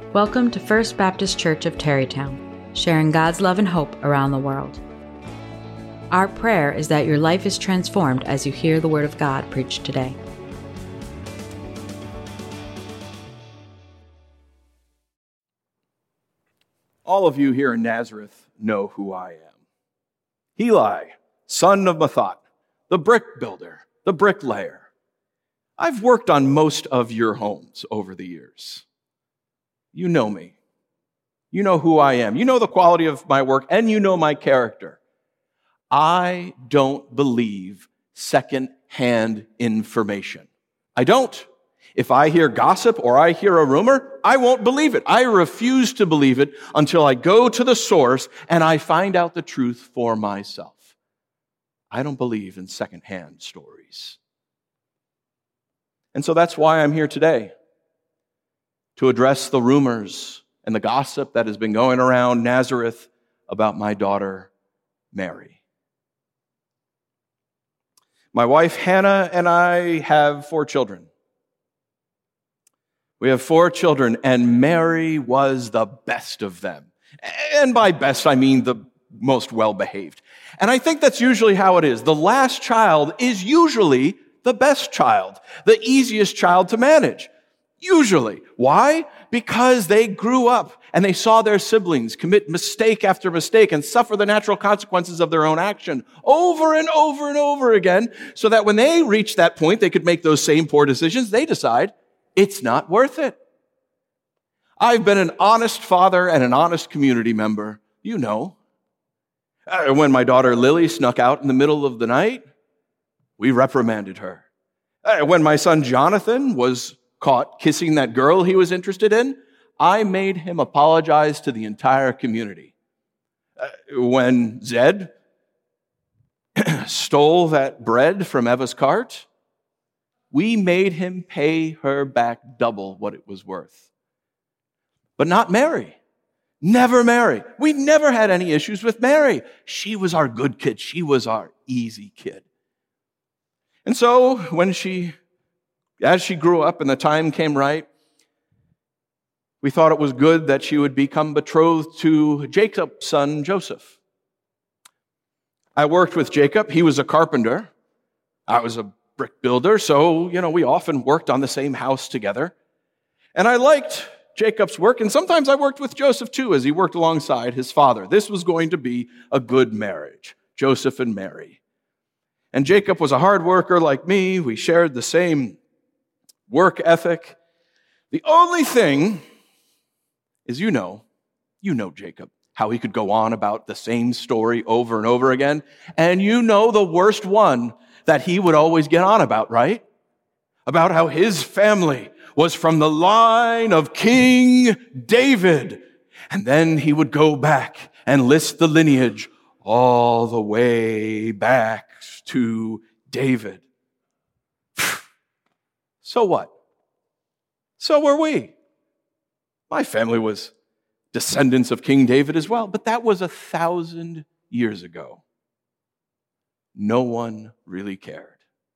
Welcome to First Baptist Church of Tarrytown, sharing God's love and hope around the world. Our prayer is that your life is transformed as you hear the Word of God preached today. All of you here in Nazareth know who I am. Heli, son of Mathat, the brick builder, the bricklayer. I've worked on most of your homes over the years. You know me. You know who I am. You know the quality of my work, and you know my character. I don't believe second-hand information. I don't. If I hear gossip or I hear a rumor, I won't believe it. I refuse to believe it until I go to the source and I find out the truth for myself. I don't believe in second-hand stories. And so that's why I'm here today, to address the rumors and the gossip that has been going around Nazareth about my daughter, Mary. My wife, Hannah, and I have 4 children. We have 4 children, and Mary was the best of them. And by best, I mean the most well-behaved. And I think that's usually how it is. The last child is usually the best child, the easiest child to manage. Usually. Why? Because they grew up and they saw their siblings commit mistake after mistake and suffer the natural consequences of their own action over and over and over again, so that when they reach that point, they could make those same poor decisions. They decide it's not worth it. I've been an honest father and an honest community member. You know. When my daughter Lily snuck out in the middle of the night, we reprimanded her. When my son Jonathan was caught kissing that girl he was interested in, I made him apologize to the entire community. When Zed stole that bread from Eva's cart, we made him pay her back double what it was worth. But not Mary. Never Mary. We never had any issues with Mary. She was our good kid. She was our easy kid. And so as she grew up and the time came right, we thought it was good that she would become betrothed to Jacob's son, Joseph. I worked with Jacob. He was a carpenter. I was a brick builder, so, we often worked on the same house together. And I liked Jacob's work, and sometimes I worked with Joseph too, as he worked alongside his father. This was going to be a good marriage, Joseph and Mary. And Jacob was a hard worker like me. We shared the same work ethic. The only thing is, you know Jacob, how he could go on about the same story over and over again. And you know the worst one that he would always get on about, right? About how his family was from the line of King David. And then he would go back and list the lineage all the way back to David. So what? So were we. My family was descendants of King David as well, but that was 1,000 years ago. No one really cared.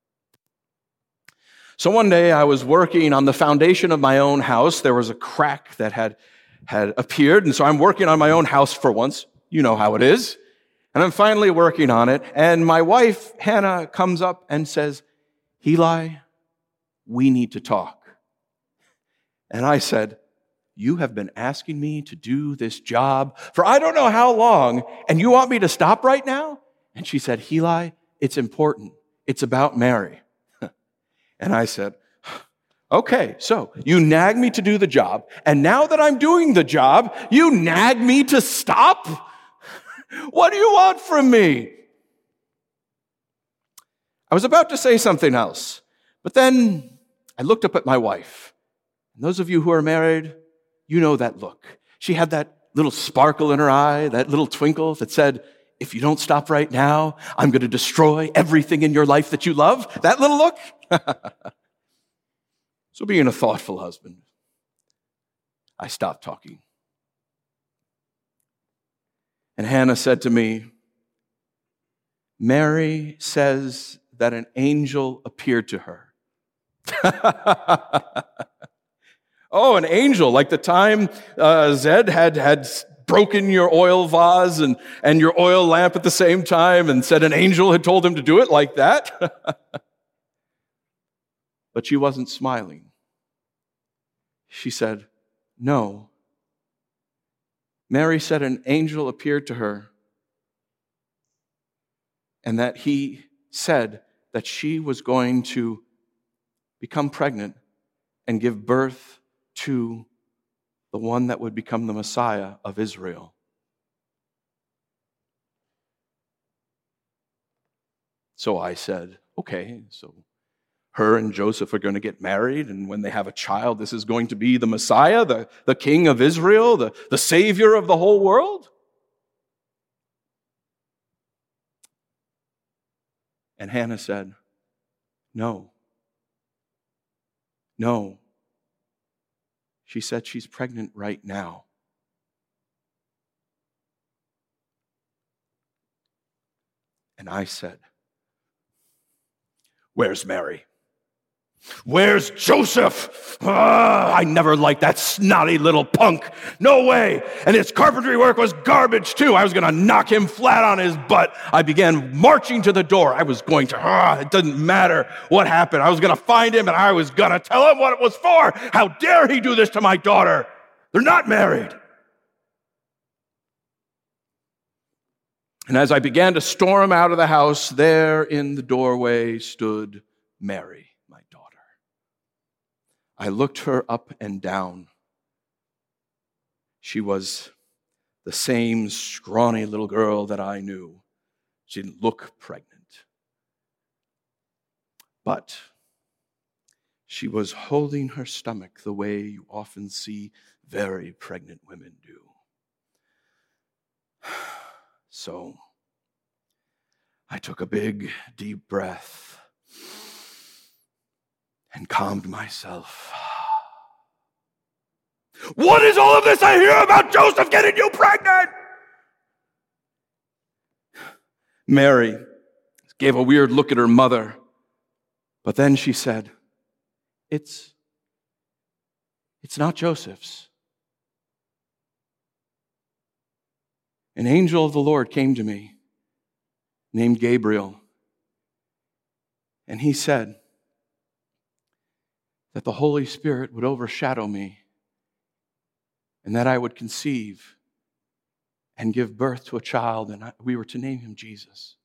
So one day I was working on the foundation of my own house. There was a crack that had appeared, and so I'm working on my own house for once. You know how it is. And I'm finally working on it, and my wife, Hannah, comes up and says, "Heli, we need to talk." And I said, "You have been asking me to do this job for I don't know how long, and you want me to stop right now?" And she said, "Heli, it's important. It's about Mary." And I said, "Okay, so you nag me to do the job, and now that I'm doing the job, you nag me to stop? What do you want from me?" I was about to say something else, but then I looked up at my wife. And those of you who are married, you know that look. She had that little sparkle in her eye, that little twinkle that said, "If you don't stop right now, I'm going to destroy everything in your life that you love." That little look. So being a thoughtful husband, I stopped talking. And Hannah said to me, "Mary says that an angel appeared to her." Oh, an angel, like the time Zed had broken your oil vase and your oil lamp at the same time and said an angel had told him to do it like that. But she wasn't smiling. She said, no. Mary said an angel appeared to her and that he said that she was going to become pregnant and give birth to the one that would become the Messiah of Israel. So I said, okay, so her and Joseph are going to get married, and when they have a child, this is going to be the Messiah, the King of Israel, the Savior of the whole world? And Hannah said, no. No. She said she's pregnant right now. And I said, where's Mary? Where's Joseph? I never liked that snotty little punk. No way. And his carpentry work was garbage too. I was going to knock him flat on his butt. I began marching to the door. I was going to, it doesn't matter what happened. I was going to find him and I was going to tell him what it was for. How dare he do this to my daughter? They're not married. And as I began to storm out of the house, there in the doorway stood Mary, my daughter. I looked her up and down. She was the same scrawny little girl that I knew. She didn't look pregnant. But she was holding her stomach the way you often see very pregnant women do. So I took a big, deep breath and calmed myself. What is all of this I hear about Joseph getting you pregnant? Mary gave a weird look at her mother, but then she said, It's not Joseph's. An angel of the Lord came to me, named Gabriel, and he said that the Holy Spirit would overshadow me and that I would conceive and give birth to a child, and we were to name him Jesus.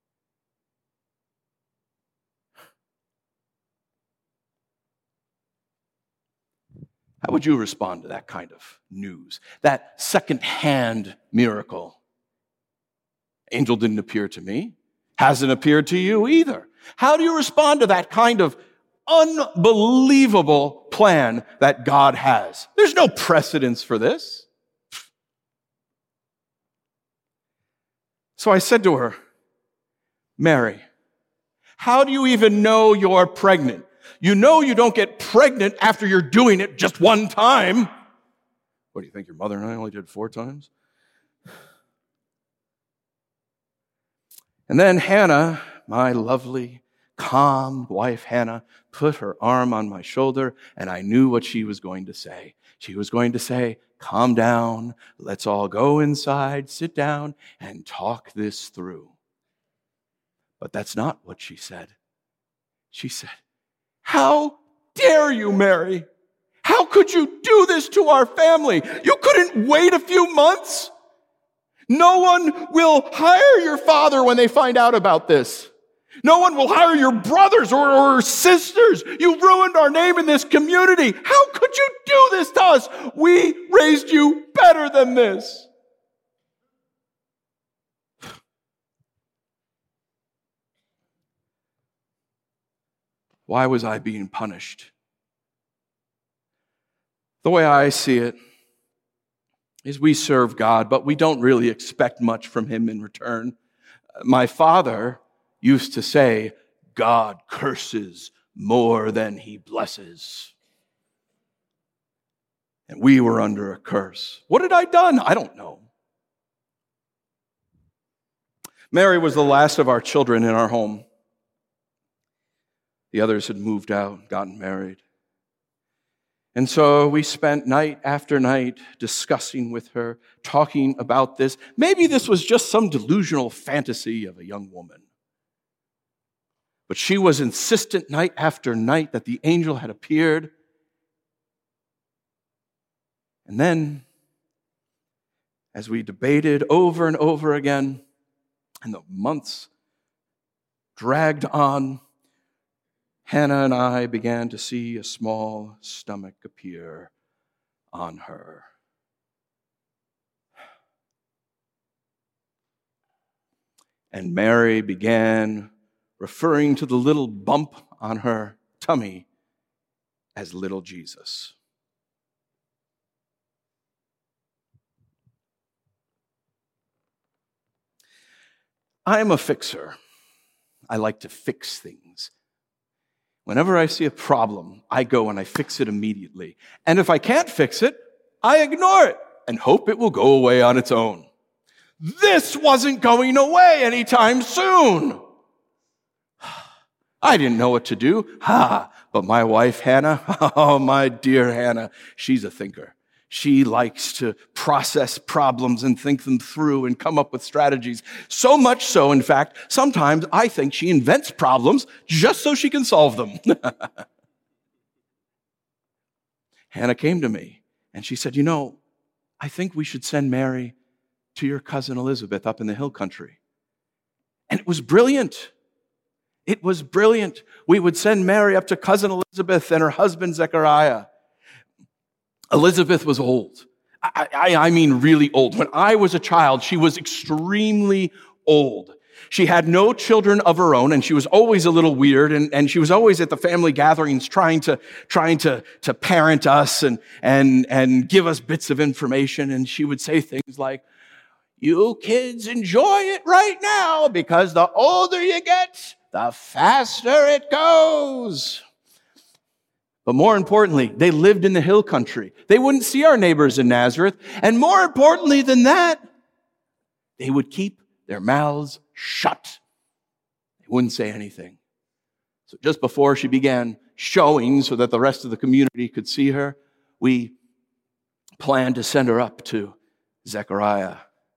How would you respond to that kind of news? That second-hand miracle? Angel didn't appear to me. Hasn't appeared to you either. How do you respond to that kind of unbelievable plan that God has? There's no precedence for this. So I said to her, Mary, how do you even know you're pregnant? You know you don't get pregnant after you're doing it just one time. What do you think, your mother and I only did 4 times? And then Hannah, my lovely, calm wife Hannah, put her arm on my shoulder, and I knew what she was going to say. She was going to say, calm down, let's all go inside, sit down, and talk this through. But that's not what she said. She said, how dare you, Mary? How could you do this to our family? You couldn't wait a few months? No one will hire your father when they find out about this. No one will hire your brothers or sisters. You ruined our name in this community. How could you do this to us? We raised you better than this. Why was I being punished? The way I see it is we serve God, but we don't really expect much from him in return. My father used to say, God curses more than he blesses. And we were under a curse. What had I done? I don't know. Mary was the last of our children in our home. The others had moved out, gotten married. And so we spent night after night discussing with her, talking about this. Maybe this was just some delusional fantasy of a young woman. But she was insistent night after night that the angel had appeared. And then, as we debated over and over again, and the months dragged on, Hannah and I began to see a small stomach appear on her. And Mary began referring to the little bump on her tummy as little Jesus. I'm a fixer. I like to fix things. Whenever I see a problem, I go and I fix it immediately. And if I can't fix it, I ignore it and hope it will go away on its own. This wasn't going away anytime soon. I didn't know what to do. But my wife, Hannah, oh, my dear Hannah, she's a thinker. She likes to process problems and think them through and come up with strategies. So much so, in fact, sometimes I think she invents problems just so she can solve them. Hannah came to me and she said, I think we should send Mary to your cousin Elizabeth up in the hill country. And it was brilliant. It was brilliant. We would send Mary up to cousin Elizabeth and her husband Zechariah. Elizabeth was old. I mean really old. When I was a child, she was extremely old. She had no children of her own, and she was always a little weird, and she was always at the family gatherings trying to parent us and give us bits of information. And she would say things like, "You kids enjoy it right now, because the older you get, the faster it goes." But more importantly, they lived in the hill country. They wouldn't see our neighbors in Nazareth. And more importantly than that, they would keep their mouths shut. They wouldn't say anything. So just before she began showing so that the rest of the community could see her, we planned to send her up to Zechariah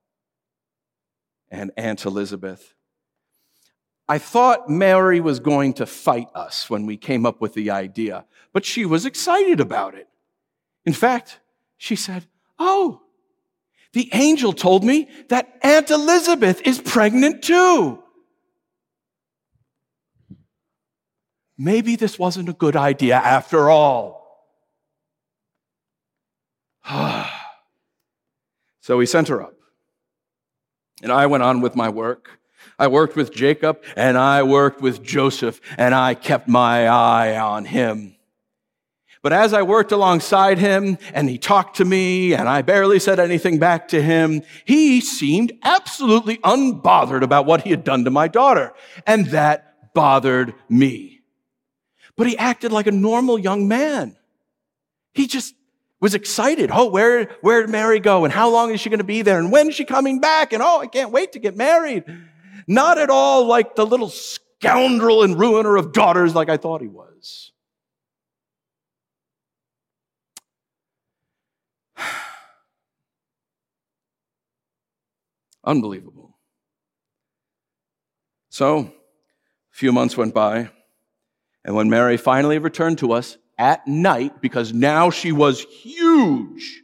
and Aunt Elizabeth. I thought Mary was going to fight us when we came up with the idea, but she was excited about it. In fact, she said, "Oh, the angel told me that Aunt Elizabeth is pregnant too. Maybe this wasn't a good idea after all." So we sent her up, and I went on with my work. I worked with Jacob, and I worked with Joseph, and I kept my eye on him. But as I worked alongside him, and he talked to me, and I barely said anything back to him, he seemed absolutely unbothered about what he had done to my daughter, and that bothered me. But he acted like a normal young man. He just was excited. Oh, where did Mary go? And how long is she going to be there? And when is she coming back? And I can't wait to get married. Not at all like the little scoundrel and ruiner of daughters like I thought he was. Unbelievable. So, a few months went by, and when Mary finally returned to us at night, because now she was huge,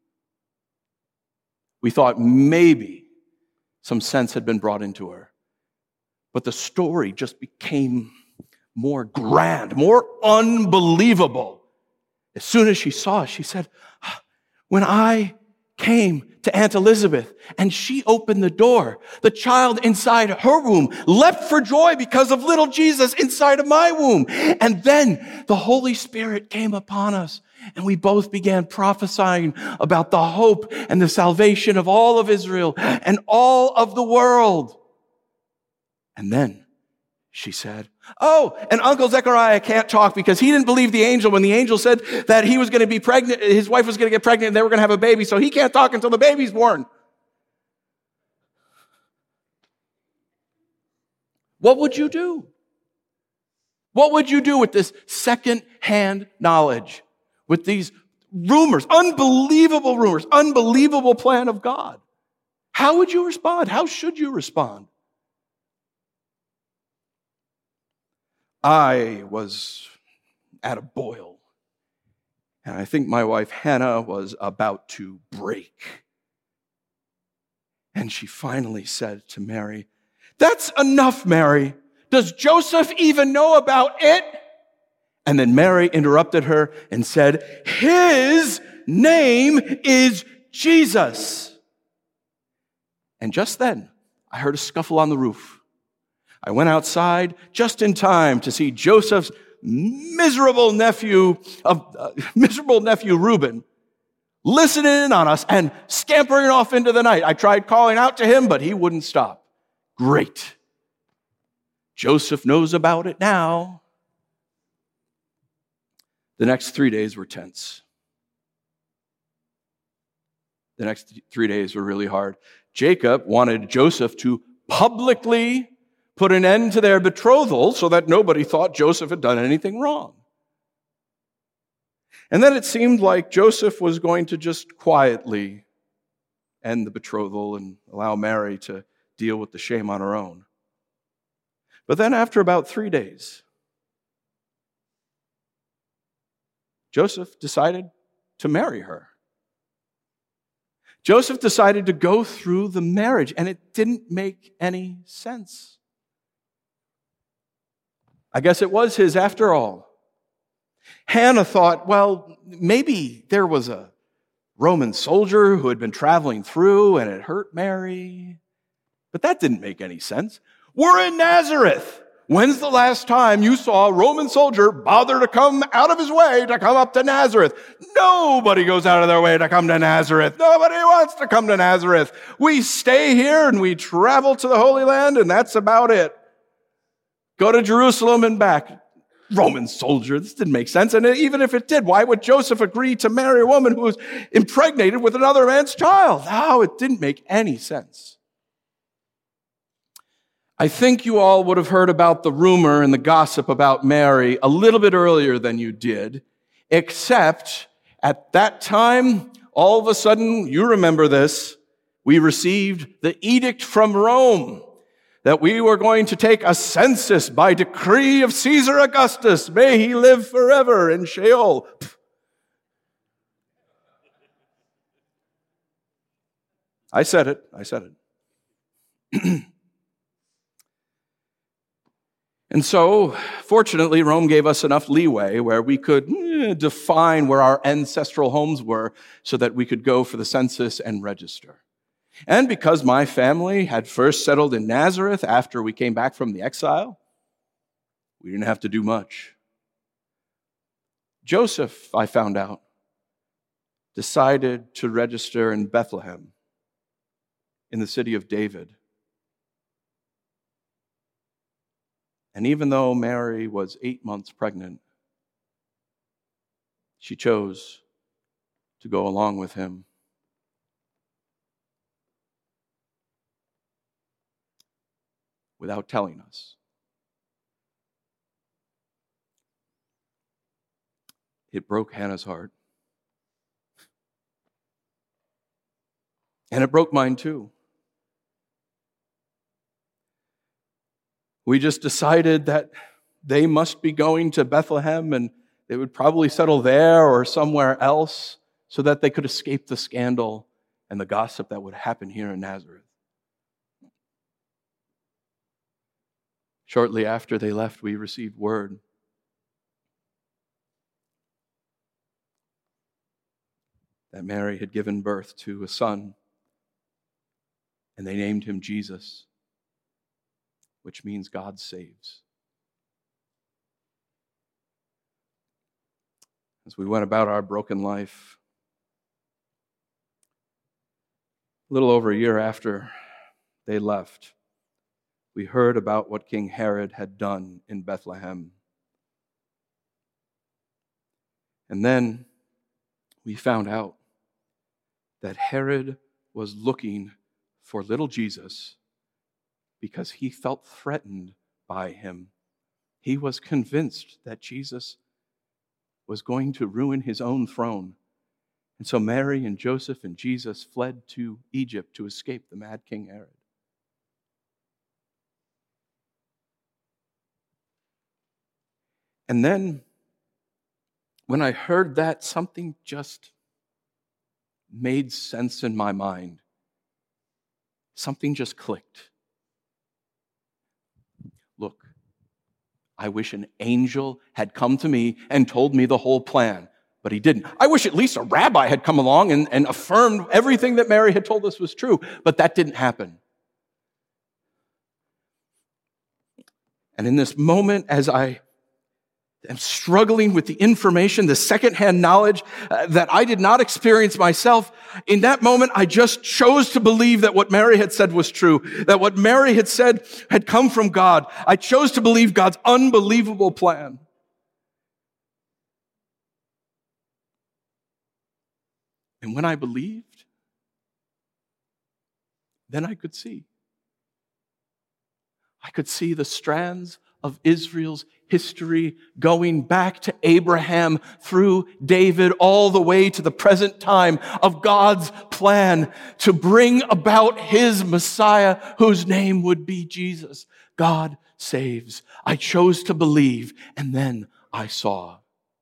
we thought maybe some sense had been brought into her. But the story just became more grand, more unbelievable. As soon as she saw us, she said, "When I came to Aunt Elizabeth and she opened the door, the child inside her womb leapt for joy because of little Jesus inside of my womb. And then the Holy Spirit came upon us, and we both began prophesying about the hope and the salvation of all of Israel and all of the world." And then she said, "Oh, and Uncle Zechariah can't talk because he didn't believe the angel when the angel said that he was going to be pregnant, his wife was going to get pregnant and they were going to have a baby, so he can't talk until the baby's born." What would you do? What would you do with this second-hand knowledge? with these rumors, unbelievable rumors, unbelievable plan of God. How would you respond? How should you respond? I was at a boil, and I think my wife Hannah was about to break. And she finally said to Mary, "That's enough, Mary. Does Joseph even know about it?" And then Mary interrupted her and said, "His name is Jesus." And just then, I heard a scuffle on the roof. I went outside just in time to see Joseph's miserable nephew Reuben listening in on us and scampering off into the night. I tried calling out to him, but he wouldn't stop. Great. Joseph knows about it now. The next 3 days were tense. The next 3 days were really hard. Jacob wanted Joseph to publicly put an end to their betrothal so that nobody thought Joseph had done anything wrong. And then it seemed like Joseph was going to just quietly end the betrothal and allow Mary to deal with the shame on her own. But then after about 3 days, Joseph decided to marry her. Joseph decided to go through the marriage, and it didn't make any sense. I guess it was his after all. Hannah thought, well, maybe there was a Roman soldier who had been traveling through and it hurt Mary. But that didn't make any sense. We're in Nazareth. When's the last time you saw a Roman soldier bother to come out of his way to come up to Nazareth? Nobody goes out of their way to come to Nazareth. Nobody wants to come to Nazareth. We stay here and we travel to the Holy Land, and that's about it. Go to Jerusalem and back. Roman soldier, this didn't make sense. And even if it did, why would Joseph agree to marry a woman who was impregnated with another man's child? No, it didn't make any sense. I think you all would have heard about the rumor and the gossip about Mary a little bit earlier than you did, except at that time, all of a sudden, you remember this, we received the edict from Rome that we were going to take a census by decree of Caesar Augustus. May he live forever in Sheol. I said it. And so, fortunately, Rome gave us enough leeway where we could define where our ancestral homes were so that we could go for the census and register. And because my family had first settled in Nazareth after we came back from the exile, we didn't have to do much. Joseph, I found out, decided to register in Bethlehem, in the city of David. And even though Mary was 8 months pregnant, she chose to go along with him. Without telling us. It broke Hannah's heart. And it broke mine too. We just decided that they must be going to Bethlehem and they would probably settle there or somewhere else so that they could escape the scandal and the gossip that would happen here in Nazareth. Shortly after they left, we received word that Mary had given birth to a son, and they named him Jesus, which means God saves. As we went about our broken life, a little over a year after they left, we heard about what King Herod had done in Bethlehem. And then we found out that Herod was looking for little Jesus because he felt threatened by him. He was convinced that Jesus was going to ruin his own throne. And so Mary and Joseph and Jesus fled to Egypt to escape the mad King Herod. And then, when I heard that, something just made sense in my mind. Something just clicked. Look, I wish an angel had come to me and told me the whole plan, but he didn't. I wish at least a rabbi had come along and affirmed everything that Mary had told us was true, but that didn't happen. And in this moment, as I am struggling with the information, the secondhand knowledge that I did not experience myself, in that moment, I just chose to believe that what Mary had said was true, that what Mary had said had come from God. I chose to believe God's unbelievable plan. And when I believed, then I could see. I could see the strands of Israel's history going back to Abraham, through David, all the way to the present time of God's plan to bring about his Messiah, whose name would be Jesus. God saves. I chose to believe, and then I saw.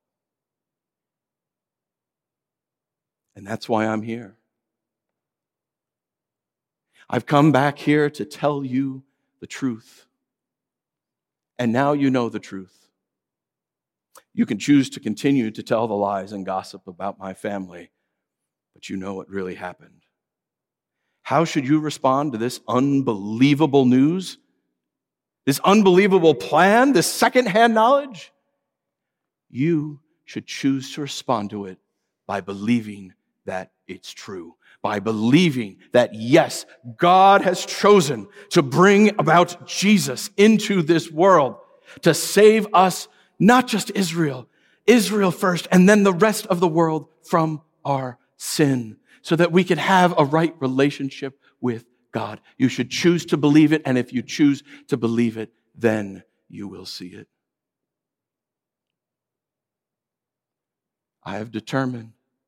And that's why I'm here. I've come back here to tell you the truth. And now you know the truth. You can choose to continue to tell the lies and gossip about my family, but you know what really happened. How should you respond to this unbelievable news? This unbelievable plan? This secondhand knowledge? You should choose to respond to it by believing that it's true. By believing that, yes, God has chosen to bring about Jesus into this world to save us, not just Israel first, and then the rest of the world from our sin, so that we can have a right relationship with God. You should choose to believe it, and if you choose to believe it, then you will see it. I have determined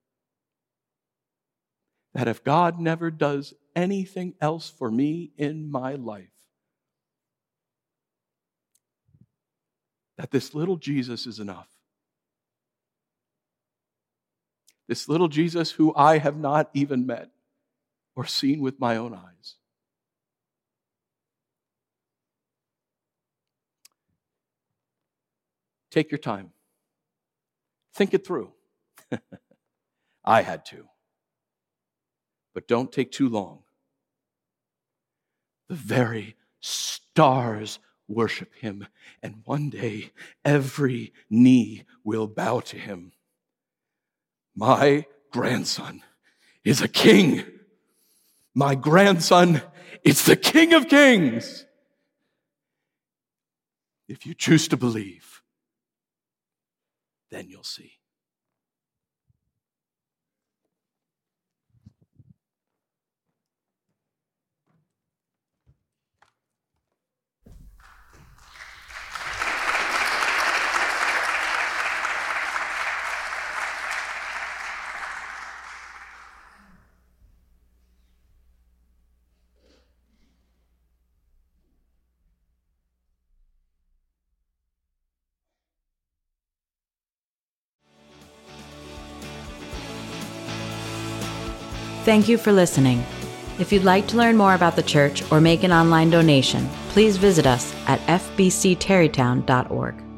that if God never does anything else for me in my life, that this little Jesus is enough. This little Jesus who I have not even met or seen with my own eyes. Take your time. Think it through. I had to. But don't take too long. The very stars worship him, and one day every knee will bow to him. My grandson is a king. My grandson is the King of Kings. If you choose to believe, then you'll see. Thank you for listening. If you'd like to learn more about the church or make an online donation, please visit us at fbcterrytown.org.